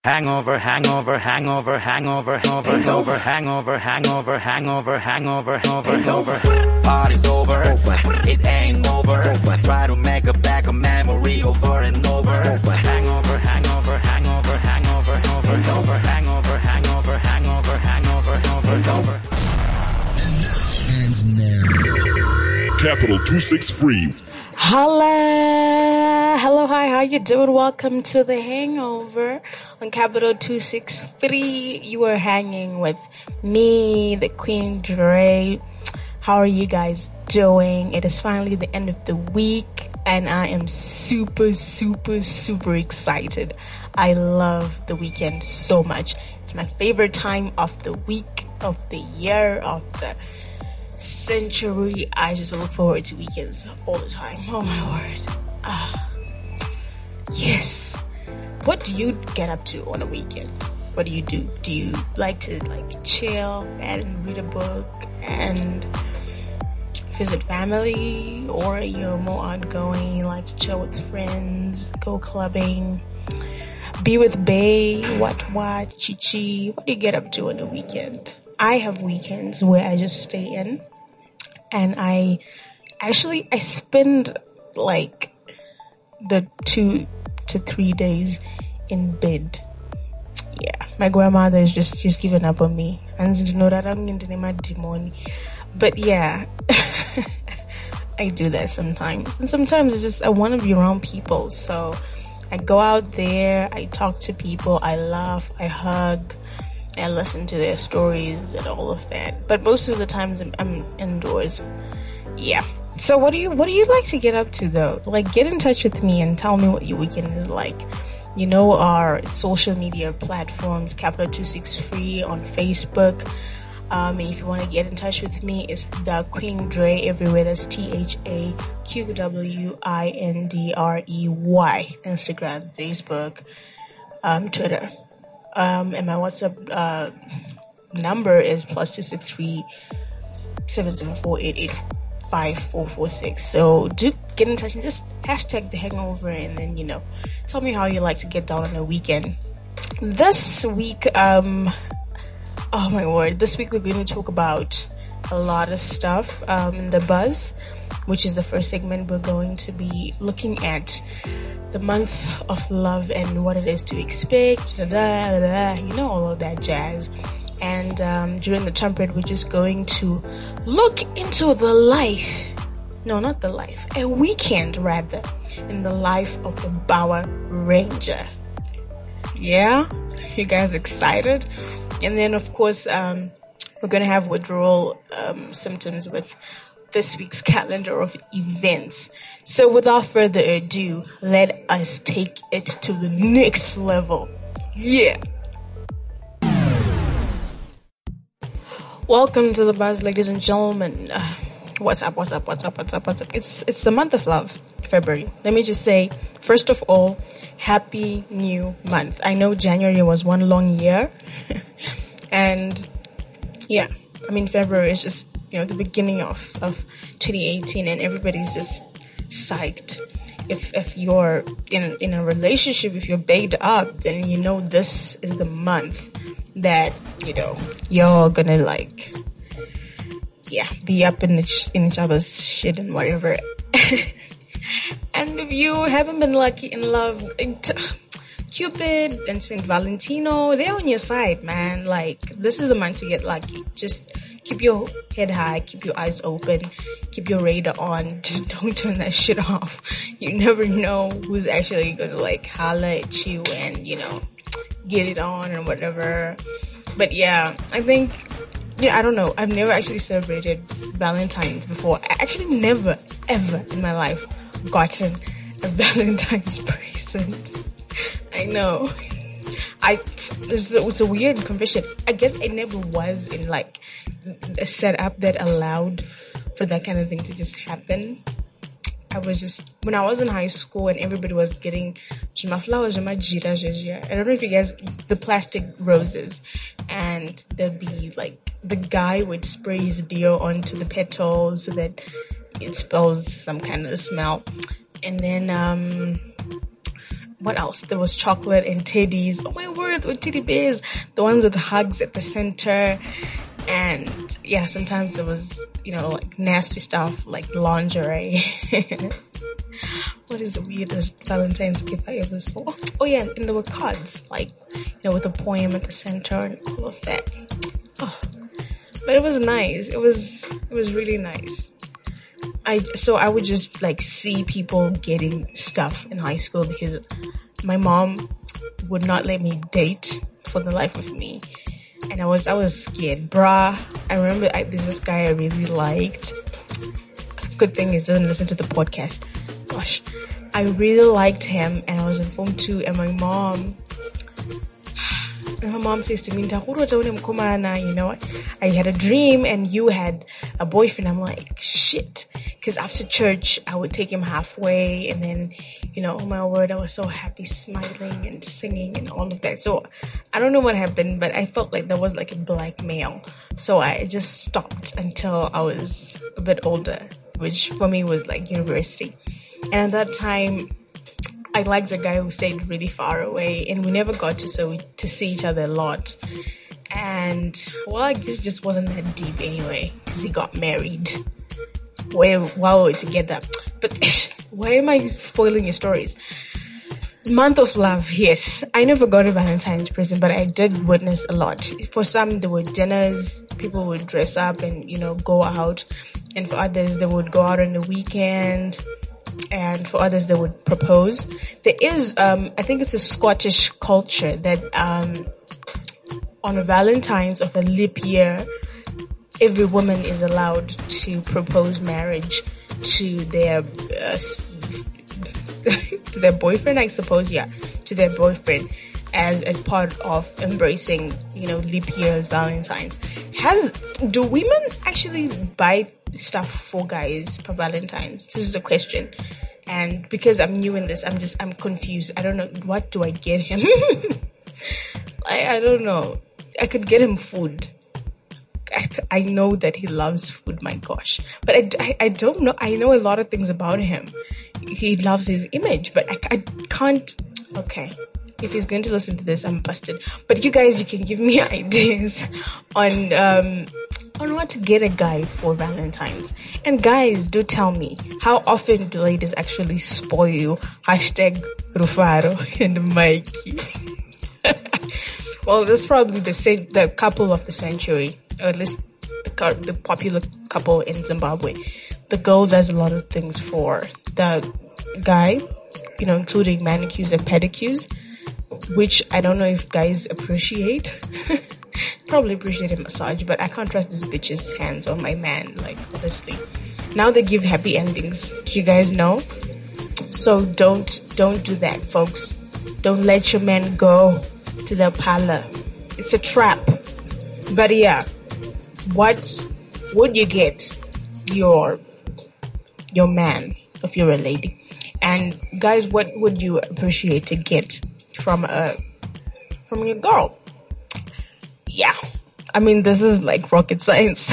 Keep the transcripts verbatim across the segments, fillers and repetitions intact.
Hangover, hangover, hangover, hangover, hangover, hangover, hangover, hangover, hangover, hangover, hangover. Party's over, it ain't over. Try to make a back a memory over and over. Hangover, hangover, hangover, hangover, hangover, hangover, hangover, hangover, hangover, hangover. And now, Capital two six three. Holla! Hello, hi, how you doing? Welcome to The Hangover on Capital two six three. You are hanging with me, the Queen Dre. How are you guys doing? It is finally the end of the week and I am super, super, super excited. I love the weekend so much. It's my favorite time of the week, of the year, of the century. I just look forward to weekends all the time. Oh my word. Ah, yes. What do you get up to on a weekend? What do you do? Do you like to like chill and read a book and visit family, or you're more outgoing, you like to chill with friends, go clubbing, be with bae, what what, chi chi? What do you get up to on a weekend? I have weekends where I just stay in and I actually, I spend like the two to three days in bed. Yeah, my grandmother is just, just giving up on me. And you know that I'm into my demon. But yeah, I do that sometimes. And sometimes it's just, I want to be around people. So I go out there, I talk to people, I laugh, I hug, and listen to their stories and all of that. But most of the times I'm, I'm indoors. Yeah. So what do you, what do you like to get up to though? Like, get in touch with me and tell me what your weekend is like. You know, our social media platforms, Capital two six three on Facebook. Um, and if you want to get in touch with me, it's the Queen Dre everywhere. That's T H A Q W I N D R E Y. Instagram, Facebook, um, Twitter. Um, and my WhatsApp, uh, number is plus two six three seven seven four eight eight five four four six. So do get in touch and just hashtag the hangover and then, you know, tell me how you like to get down on the weekend. This week, um, oh my word, this week we're going to talk about a lot of stuff, um, in the buzz, which is the first segment. We're going to be looking at the month of love and what it is to expect, da, da, da, da, you know, all of that jazz. And um, during the trumpet, we're just going to look into the life, no, not the life, a weekend rather, in the life of the Bower Ranger. Yeah? You guys excited? And then, of course, um, we're going to have withdrawal um, symptoms with this week's calendar of events. So without further ado, let us take it to the next level. Yeah. Welcome to the buzz, ladies and gentlemen. Uh, what's up, what's up, what's up, what's up, what's up? It's, it's the month of love, February. Let me just say, first of all, happy new month. I know January was one long year. And yeah, I mean, February is just, you know, the beginning of, of twenty eighteen and everybody's just psyched. If, if you're in, in a relationship, if you're baked up, then you know this is the month that, you know, you're gonna like, yeah, be up in, the, in each other's shit and whatever. And if you haven't been lucky in love, Cupid and Saint Valentino, they're on your side, man. Like, this is the month to get lucky. Just keep your head high, keep your eyes open, keep your radar on. Just don't turn that shit off. You never know who's actually gonna like holler at you and, you know, get it on or whatever. But yeah, I think, yeah, I don't know. I've never actually celebrated Valentine's before. I actually never, ever in my life gotten a Valentine's present. I know. I, it's, it's a weird confession. I guess I never was in like a setup that allowed for that kind of thing to just happen. I was just, when I was in high school and everybody was getting jima flowers, jima jira, jira. I don't know if you guys, the plastic roses, and there'd be like, the guy would spray his deo onto the petals so that it spells some kind of smell. And then, um, what else? There was chocolate and teddies. Oh my word, with teddy bears. The ones with hugs at the center. And yeah, sometimes there was, you know, like nasty stuff like lingerie. What is the weirdest Valentine's gift I ever saw? Oh yeah, and there were cards, like, you know, with a poem at the center and all of that. Oh, but it was nice. It was, it was really nice. I, so I would just like see people getting stuff in high school because my mom would not let me date for the life of me. And I was, I was scared, bruh. I remember I, there's this guy I really liked. Good thing is doesn't listen to the podcast. Gosh, I really liked him, and I was in form two, and my mom, and my mom says to me, you know, I had a dream and you had a boyfriend. I'm like, shit. Cause after church, I would take him halfway, and then, you know, oh my word, I was so happy, smiling and singing and all of that. So I don't know what happened, but I felt like there was like a blackmail. So I just stopped until I was a bit older, which for me was like university. And at that time, I liked a guy who stayed really far away, and we never got to so to see each other a lot. And well, I guess it just wasn't that deep anyway, because he got married while while we were together. But why am I spoiling your stories? Month of love, yes. I never got a Valentine's present, but I did witness a lot. For some, there were dinners, people would dress up and, you know, go out. And for others, they would go out on the weekend. And for others, they would propose. There is, um, I think it's a Scottish culture that, um, on a Valentine's of a leap year, every woman is allowed to propose marriage to their, uh, to their boyfriend, I suppose, yeah, to their boyfriend as, as part of embracing, you know, leap year Valentine's. Has, do women actually buy stuff for guys for Valentine's? This is the question. And because I'm new in this, I'm just, I'm confused. I don't know, what do I get him? I, I don't know. I could get him food. I, I know that he loves food, my gosh. But I, I, I don't know. I know a lot of things about him. He loves his image, but I, I can't. Okay. If he's going to listen to this, I'm busted. But you guys, you can give me ideas on, um, on what to get a guy for Valentine's. And guys, do tell me, how often do ladies actually spoil you? Hashtag Rufaro and Mikey. Well, that's probably the same, the couple of the century, or at least the, the popular couple in Zimbabwe. The girl does a lot of things for the guy, you know, including manicures and pedicures, which I don't know if guys appreciate. Probably appreciate a massage, but I can't trust this bitch's hands on my man, like, honestly. Now they give happy endings. Do you guys know? So don't, don't do that, folks. Don't let your man go to the parlor. It's a trap. But yeah, what would you get your, your man if you're a lady? And guys, what would you appreciate to get from a, from your girl? Yeah. I mean, this is like rocket science.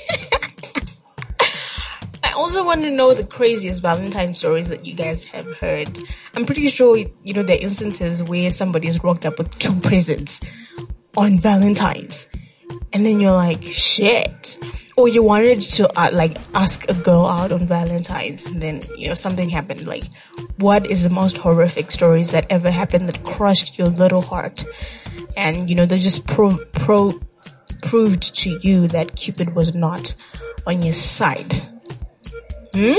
I also want to know the craziest Valentine stories that you guys have heard. I'm pretty sure, you know, there are instances where somebody's rocked up with two presents on Valentine's. And then you're like, shit. Or you wanted to, uh, like, ask a girl out on Valentine's, and then, you know, something happened. Like, what is the most horrific stories that ever happened that crushed your little heart? And, you know, they just pro, pro, proved to you that Cupid was not on your side. Hmm?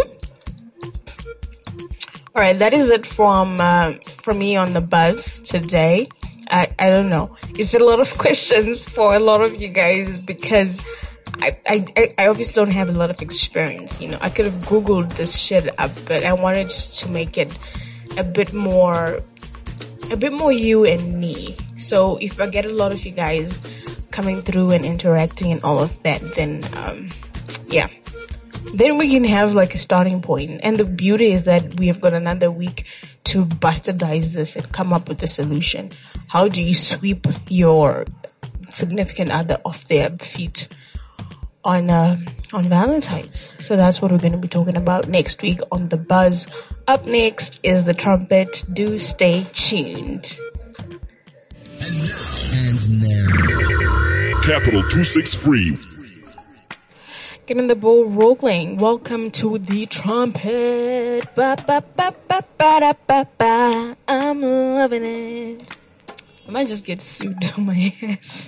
Alright, that is it from, uh, from me on the buzz today. I, I don't know. It's a lot of questions for a lot of you guys because I, I, I obviously don't have a lot of experience. You know, I could have Googled this shit up, but I wanted to make it a bit more, a bit more you and me. So if I get a lot of you guys coming through and interacting and all of that, then, um, yeah. Then we can have like a starting point. And the beauty is that we have got another week to bastardize this and come up with a solution. How do you sweep your significant other off their feet on uh, on Valentine's. So that's what we're going to be talking about next week on The Buzz. Up next is The Trumpet. Do stay tuned. And now, and now. Capital two sixty-three. Getting the ball rolling. Welcome to The Trumpet. Ba, ba, ba, ba, ba, da, ba, ba. I'm loving it. I might just get sued on my ass.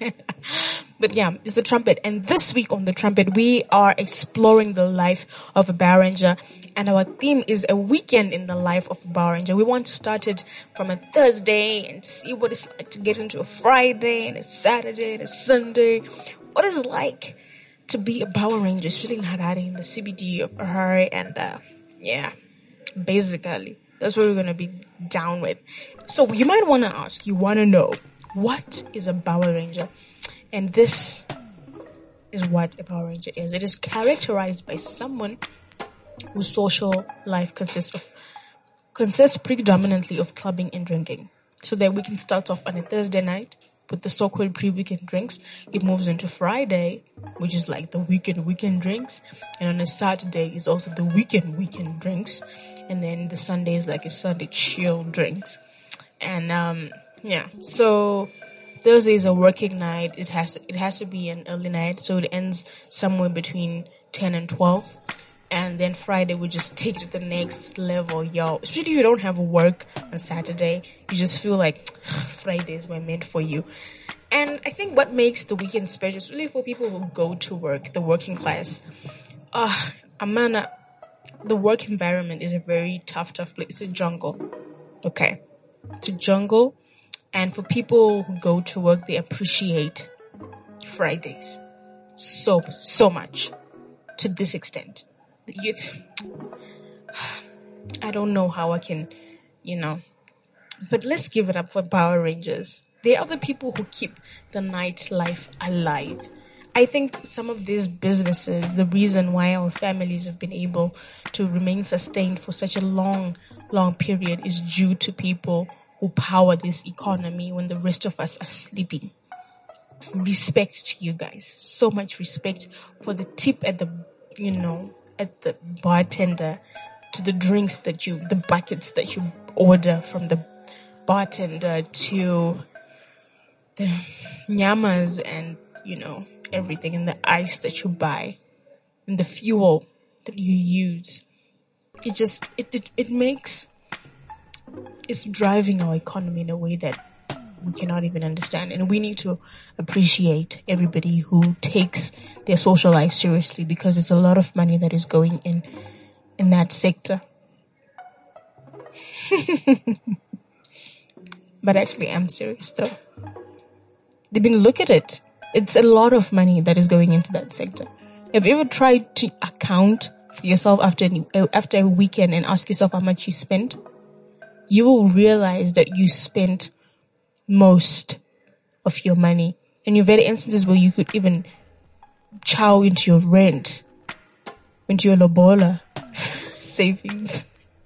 But yeah, it's The Trumpet. And this week on The Trumpet, we are exploring the life of a Power Ranger. And our theme is a weekend in the life of a Power Ranger. We want to start it from a Thursday and see what it's like to get into a Friday and a Saturday and a Sunday. What is it like to be a Power Ranger, feeling Harare in the C B D of Harare? And uh, yeah, basically, that's what we're going to be down with. So you might want to ask, you want to know, what is a Power Ranger? And this is what a Power Ranger is. It is characterized by someone whose social life consists of consists predominantly of clubbing and drinking. So that we can start off on a Thursday night with the so-called pre-weekend drinks. It moves into Friday, which is like the weekend weekend drinks. And on a Saturday is also the weekend weekend drinks. And then the Sunday is like a Sunday chill drinks. And um yeah, so Thursday is a working night. It has to, it has to be an early night, so it ends somewhere between ten and twelve. And then Friday we just take it to the next level, yo. Especially if you don't have work on Saturday, you just feel like Fridays were meant for you. And I think what makes the weekend special is really for people who go to work, the working class. Uh, Amana, the work environment is a very tough, tough place. It's a jungle. Okay. It's a jungle. And for people who go to work, they appreciate Fridays so, so much to this extent. You, I don't know how I can, you know, but let's give it up for Power Rangers. They are the people who keep the nightlife alive. I think some of these businesses, the reason why our families have been able to remain sustained for such a long, long period is due to people who power this economy when the rest of us are sleeping. Respect to you guys. So much respect for the tip at the, you know, at the bartender, to the drinks that you, the buckets that you order from the bartender, to the nyamas and, you know, everything, and the ice that you buy and the fuel that you use. It just, it, it, it makes, it's driving our economy in a way that we cannot even understand. And we need to appreciate everybody who takes their social life seriously, because there's a lot of money that is going in, in that sector. But actually, I'm serious though. I mean, look at it. It's a lot of money that is going into that sector. Have you ever tried to account for yourself after an, after a weekend and ask yourself how much you spent? You will realize that you spent most of your money. And you've had instances where you could even chow into your rent, into your lobola savings.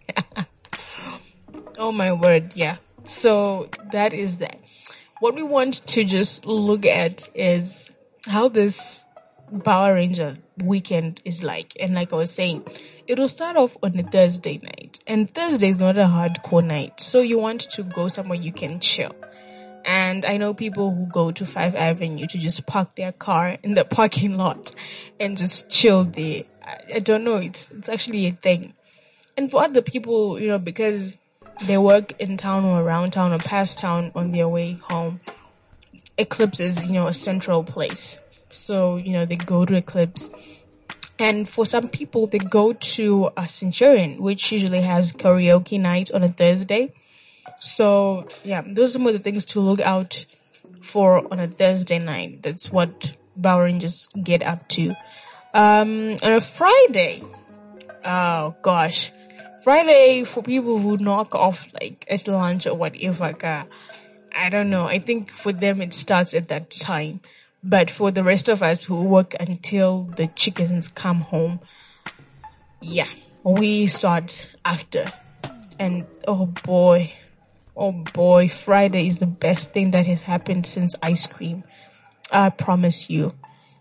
Oh my word, yeah. So that is that. What we want to just look at is how this Power Ranger weekend is like. And like I was saying, it will start off on a Thursday night. And Thursday is not a hardcore night. So you want to go somewhere you can chill. And I know people who go to Five Avenue to just park their car in the parking lot and just chill there. I, I don't know. It's, it's actually a thing. And for other people, you know, because they work in town or around town or past town on their way home, Eclipse is, you know, a central place. So, you know, they go to Eclipse. And for some people, they go to a Centurion, which usually has karaoke night on a Thursday. So, yeah, those are some of the things to look out for on a Thursday night. That's what Power Rangers get up to. Um, on a Friday, oh gosh, Friday for people who knock off like at lunch or whatever, uh, I don't know. I think for them it starts at that time. But for the rest of us who work until the chickens come home, yeah, we start after. And oh boy, oh boy, Friday is the best thing that has happened since ice cream. I promise you.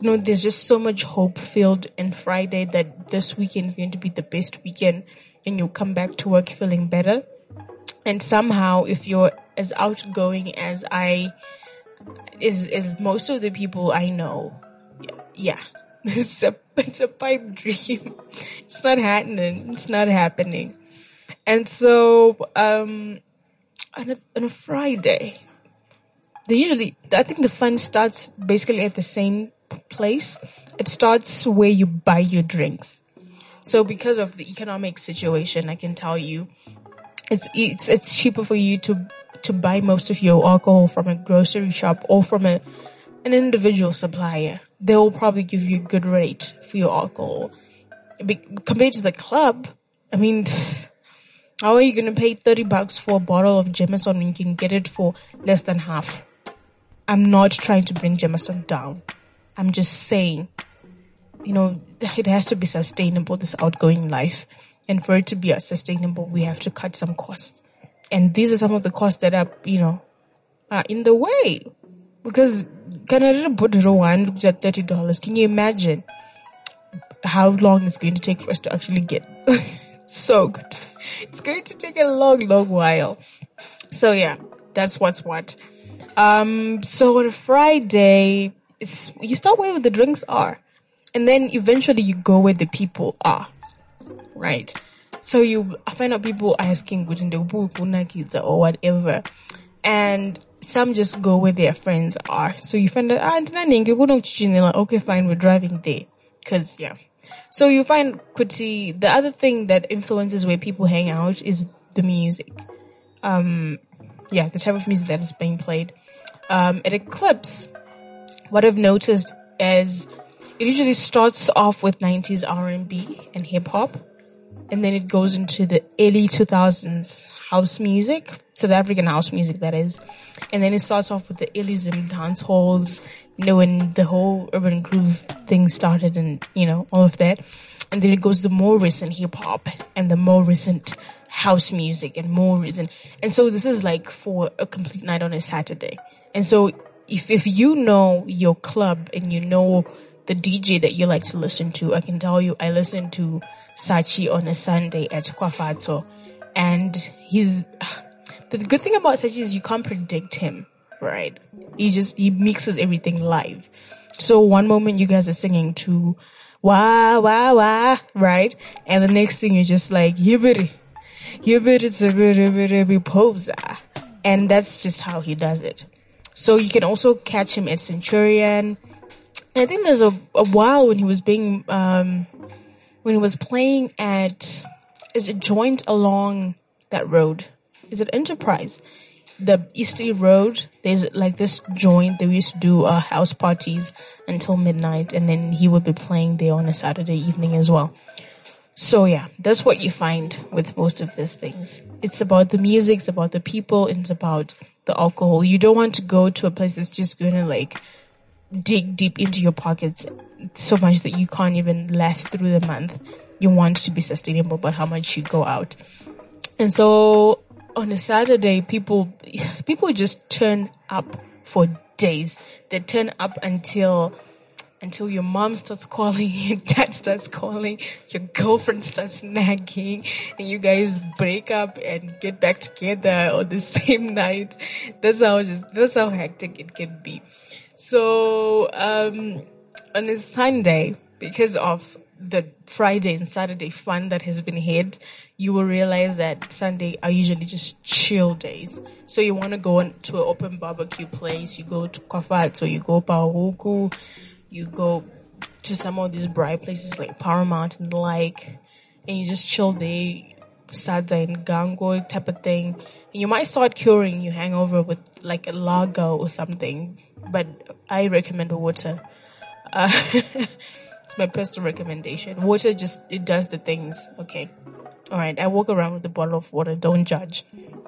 you know, there's just so much hope filled in Friday that this weekend is going to be the best weekend and you'll come back to work feeling better. And somehow, if you're as outgoing as I, is, is most of the people I know, yeah, it's a, it's a pipe dream. It's not happening. It's not happening. And so, um, on a, on a Friday, they usually, I think the fun starts basically at the same place. It starts where you buy your drinks. So because of the economic situation, I can tell you, it's, it's, it's cheaper for you to, to buy most of your alcohol from a grocery shop or from a, an individual supplier. They will probably give you a good rate for your alcohol. Be, compared to the club, I mean, how are you going to pay thirty bucks for a bottle of Jameson when you can get it for less than half? I'm not trying to bring Jameson down. I'm just saying, you know, it has to be sustainable, this outgoing life. And for it to be sustainable, we have to cut some costs. And these are some of the costs that are, you know, are in the way. Because can I put one at thirty dollars? Can you imagine how long it's going to take for us to actually get so good? It's going to take a long, long while. So yeah, that's what's what. Um, so on a Friday, it's, you start where the drinks are. And then eventually you go where the people are. Right? So you find out people asking or whatever. And some just go where their friends are. So you find out, ah, okay, fine, we're driving there. Cause yeah. So you find Kuti, the other thing that influences where people hang out is the music. Um, yeah, the type of music that is being played. Um, at Eclipse, what I've noticed is it usually starts off with nineties R and B and hip hop. And then it goes into the early two thousands house music, South African house music that is. And then it starts off with the Illism dance halls, you know, when the whole urban groove thing started and, you know, all of that. And then it goes to the more recent hip hop and the more recent house music and more recent. And so this is like for a complete night on a Saturday. And so if, if you know your club and you know the D J that you like to listen to, I can tell you I listen to Sachi on a Sunday at Kwafatso. And he's, the good thing about Sachi is you can't predict him, right? He just, he mixes everything live. So one moment you guys are singing to wah, wah, wah, right? And the next thing you're just like, yibiri, yibiri, zibiri, posa. And that's just how he does it. So you can also catch him at Centurion. And I think there's a, a while when he was being, um, when he was playing at, is it joint along that road? Is it Enterprise? The Easterly Road, there's like this joint. They used to do uh, house parties until midnight, and then he would be playing there on a Saturday evening as well. So yeah, that's what you find with most of these things. It's about the music, it's about the people, and it's about the alcohol. You don't want to go to a place that's just going to like dig deep into your pockets so much that you can't even last through the month. You want to be sustainable about how much you go out. And so on a Saturday, people, people just turn up for days. They turn up until, until your mom starts calling, your dad starts calling, your girlfriend starts nagging, and you guys break up and get back together on the same night. That's how just, that's how hectic it can be. So, um, on a Sunday, because of the Friday and Saturday fun that has been had, you will realize that Sunday are usually just chill days. So you want to go on to an open barbecue place, you go to Kwafat, so you go Pahuku, you go to some of these bright places like Paramount and the like, and you just chill there, Sadza and Gango type of thing. And you might start curing your hangover with like a lager or something, but I recommend water. Uh, it's my personal recommendation. Water just, it does the things. Okay. Alright. I walk around with a bottle of water. Don't judge.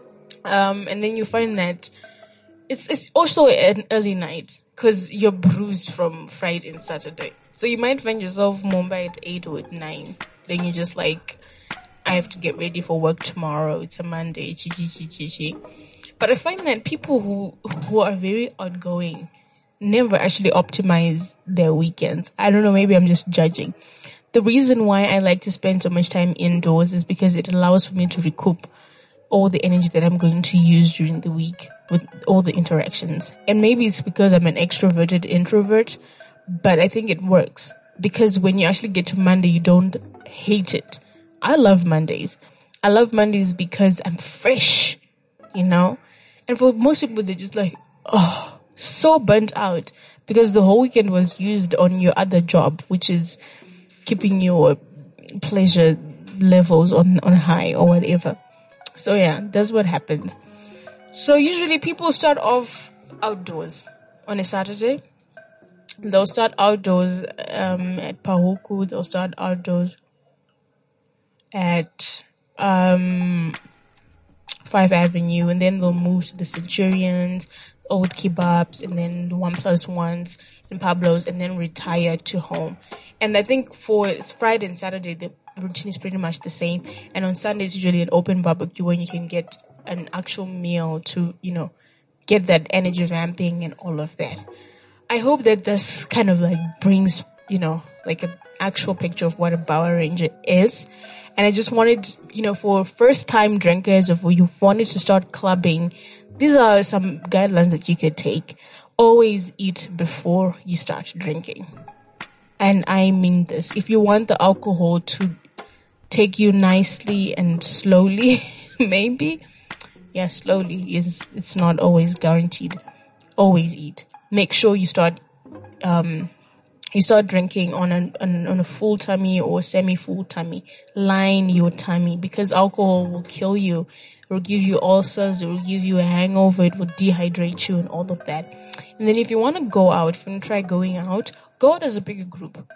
Um, and then you find that it's, it's also an early night because you're bruised from Friday and Saturday. So you might find yourself Mumbai at eight or at nine. Then you're just like, I have to get ready for work tomorrow. It's a Monday. Chi, chi, chi, chi, chi. But I find that people who, who are very outgoing, never actually optimize their weekends. I don't know, maybe I'm just judging. The reason why I like to spend so much time indoors is because it allows for me to recoup all the energy that I'm going to use during the week with all the interactions. And maybe it's because I'm an extroverted introvert, but I think it works. Because when you actually get to Monday, you don't hate it. I love Mondays. I love Mondays because I'm fresh, you know? And for most people, they're just like, oh, so burnt out because the whole weekend was used on your other job, which is keeping your pleasure levels on, on high or whatever. So yeah, that's what happens. So usually people start off outdoors on a Saturday. They'll start outdoors um, at Pahuku. They'll start outdoors at um, Five Avenue, and then they'll move to the Centurions, Old Kebabs, and then the One Plus Ones and Pablo's, and then retire to home. And I think for Friday and Saturday, the routine is pretty much the same. And on Sunday, it's usually an open barbecue when you can get an actual meal to, you know, get that energy vamping and all of that. I hope that this kind of like brings, you know, like an actual picture of what a Power Ranger is. And I just wanted, you know, for first time drinkers or for you wanted to start clubbing, these are some guidelines that you could take. Always eat before you start drinking. And I mean this. If you want the alcohol to take you nicely and slowly, maybe, yeah, slowly is, it's not always guaranteed. Always eat. Make sure you start, um, you start drinking on a, on, on a full tummy or semi-full tummy. Line your tummy because alcohol will kill you. It will give you ulcers. It will give you a hangover. It will dehydrate you and all of that. And then if you want to go out, if you want to try going out, go out as a bigger group.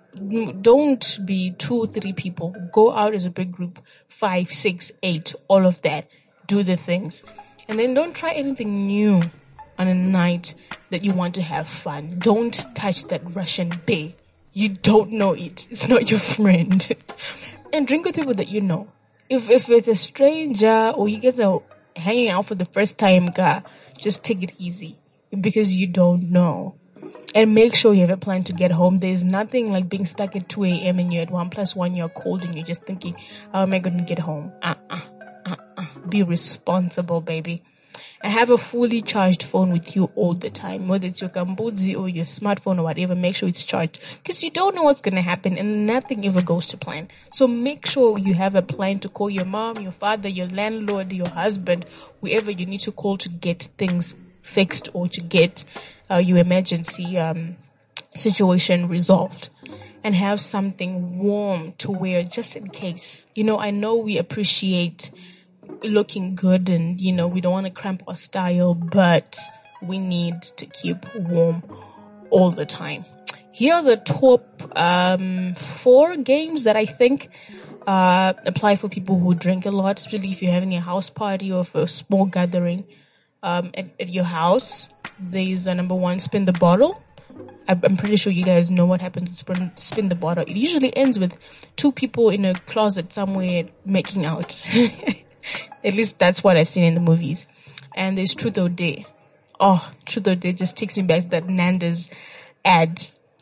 Don't be two or three people. Go out as a big group. Five, six, eight, all of that. Do the things. And then don't try anything new on a night that you want to have fun. Don't touch that Russian bay. You don't know it. It's not your friend. And drink with people that you know. If if it's a stranger or you guys are hanging out for the first time, guy, just take it easy because you don't know. And make sure you have a plan to get home. There's nothing like being stuck at two a.m. and you're at one plus one, you're cold and you're just thinking, how am I going to get home? Uh-uh, uh-uh. Be responsible, baby. And have a fully charged phone with you all the time. Whether it's your Gambuzi or your smartphone or whatever, make sure it's charged. Because you don't know what's going to happen and nothing ever goes to plan. So make sure you have a plan to call your mom, your father, your landlord, your husband, whoever you need to call to get things fixed or to get uh, your emergency um, situation resolved. And have something warm to wear just in case. You know, I know we appreciate looking good and, you know, we don't want to cramp our style, but we need to keep warm all the time. Here are the top um four games that I think uh apply for people who drink a lot, especially if you're having a house party or for a small gathering um at, at your house. There's uh, number one, spin the bottle. I'm pretty sure you guys know what happens to spin, spin the bottle. It usually ends with two people in a closet somewhere making out. At least that's what I've seen in the movies. And there's Truth or Dare. Oh, Truth or Dare just takes me back to that Nando's ad.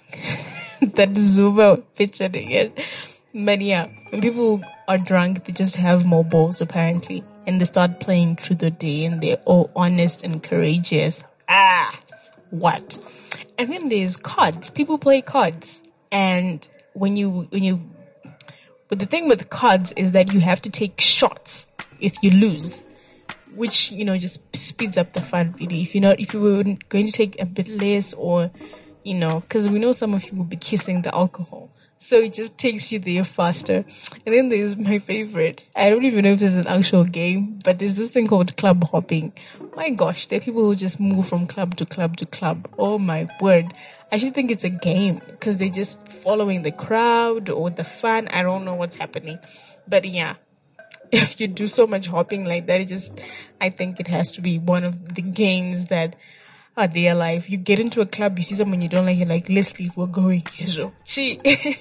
That Zuma featuring it. But yeah, when people are drunk, they just have more balls apparently. And they start playing Truth or Dare and they're all honest and courageous. Ah, what? And then there's cards. People play cards. And when you, when you, but the thing with cards is that you have to take shots if you lose, which, you know, just speeds up the fun really. If you're not, if you were going to take a bit less or, you know, cause we know some of you will be kissing the alcohol. So it just takes you there faster. And then there's my favorite. I don't even know if it's an actual game, but there's this thing called club hopping. My gosh, there are people who just move from club to club to club. Oh my word. I actually think it's a game because they're just following the crowd or the fun. I don't know what's happening. But yeah, if you do so much hopping like that, it just, I think it has to be one of the games that are there alive. You get into a club, you see someone you don't like, you're like, let's leave, we're going. So, gee.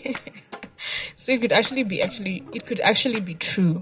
So it could actually be actually, it could actually be true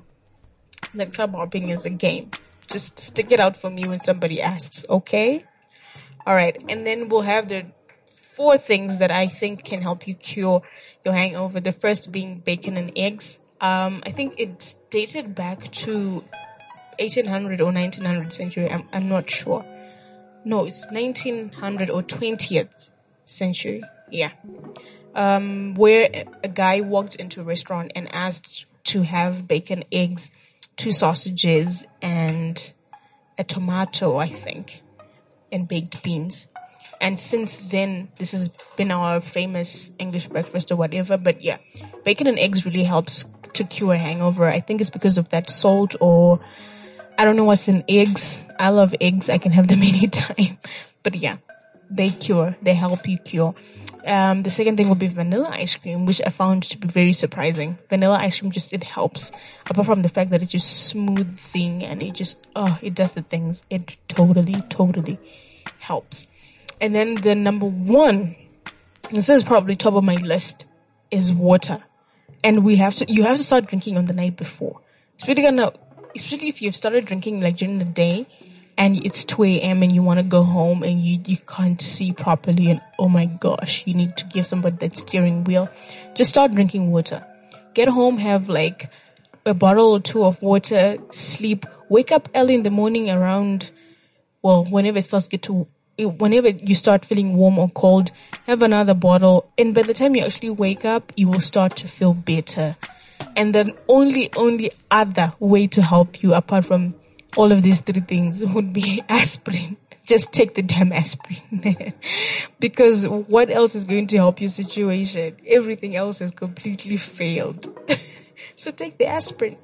that club hopping is a game. Just stick it out for me when somebody asks, okay? All right. And then we'll have the four things that I think can help you cure your hangover. The first being bacon and eggs. Um, I think it's dated back to eighteen hundred or nineteen hundred century. I'm, I'm not sure. No, it's nineteen hundred or twentieth century. Yeah. Um, where a guy walked into a restaurant and asked to have bacon, eggs, two sausages, and a tomato, I think, and baked beans. And since then, this has been our famous English breakfast or whatever. But yeah, bacon and eggs really helps to cure a hangover. I think it's because of that salt, or I don't know what's in eggs. I love eggs. I can have them anytime. But yeah, they cure. They help you cure. Um, the second thing will be vanilla ice cream, which I found to be very surprising. Vanilla ice cream just, it helps. Apart from the fact that it's just smooth thing and it just, oh, it does the things. It totally, totally helps. And then the number one, this is probably top of my list, is water. And we have to, you have to start drinking on the night before. Especially gonna, especially if you've started drinking like during the day and it's two a.m. and you want to go home and you, you can't see properly and oh my gosh, you need to give somebody that steering wheel. Just start drinking water. Get home, have like a bottle or two of water, sleep, wake up early in the morning around, well, whenever it starts to get to, whenever you start feeling warm or cold, have another bottle. And by the time you actually wake up, you will start to feel better. And then only, only other way to help you apart from all of these three things would be aspirin. Just take the damn aspirin. Because what else is going to help your situation? Everything else has completely failed. So take the aspirin.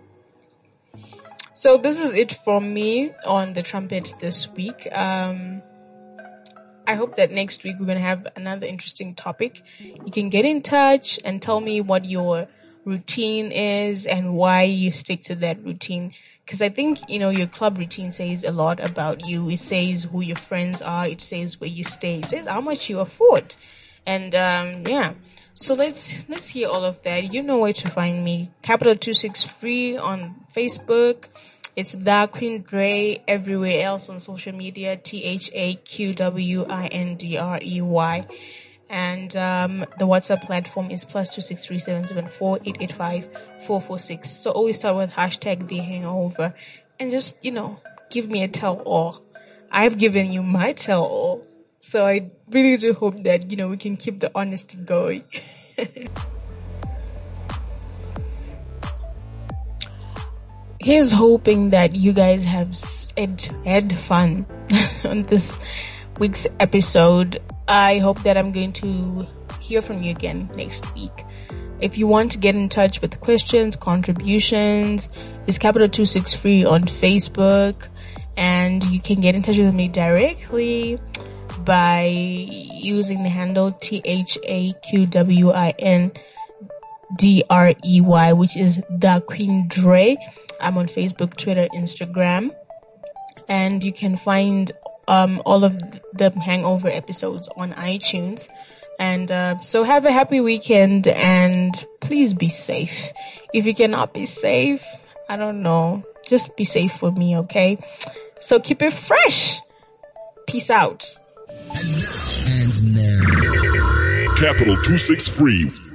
So this is it from me on the trumpet this week. Um, I hope that next week we're going to have another interesting topic. You can get in touch and tell me what your routine is and why you stick to that routine. Because I think, you know, your club routine says a lot about you. It says who your friends are. It says where you stay. It says how much you afford. And, um, yeah. So let's, let's hear all of that. You know where to find me. Capital two six three on Facebook. It's The Queen Dre everywhere else on social media. T H A Q W I N D R E Y. And um the WhatsApp platform is plus two six three seven seven four eight eight five four four six. So always start with hashtag the hangover and just, you know, give me a tell all. I've given you my tell all. So I really do hope that, you know, we can keep the honesty going. Here's hoping that you guys have had, had fun on this week's episode. I hope that I'm going to hear from you again next week. If you want to get in touch with questions, contributions, it's Capital two six three on Facebook, and you can get in touch with me directly by using the handle T H A Q W I N D R E Y, which is The Queen Dre. I'm on Facebook, Twitter, Instagram, and you can find Um, all of the hangover episodes on iTunes. And, uh, so have a happy weekend and please be safe. If you cannot be safe, I don't know, just be safe for me, okay? So keep it fresh. Peace out. And now. And now. Capital two six three.